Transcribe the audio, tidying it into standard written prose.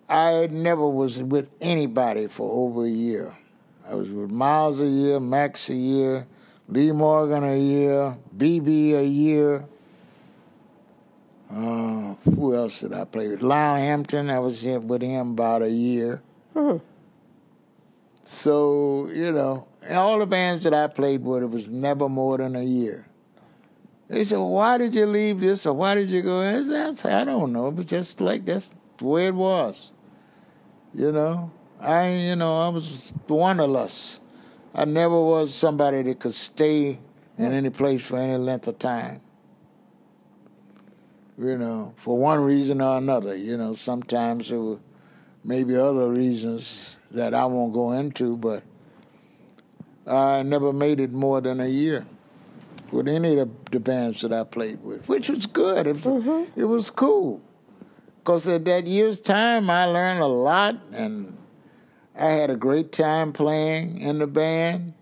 I never was with anybody for over a year. I was with Miles a year, Max a year, Lee Morgan a year, BB a year. Who else did I play with? Lyle Hampton, I was with him about a year. So, all the bands that I played with, it was never more than a year. They said, well, why did you leave this or why did you go? I said, I don't know, but just like that's the way it was. I was wanderlust. I never was somebody that could stay in any place for any length of time. For one reason or another. Sometimes there were maybe other reasons that I won't go into, but I never made it more than a year with any of the bands that I played with, which was good. It was cool. Because at that year's time, I learned a lot, and I had a great time playing in the band.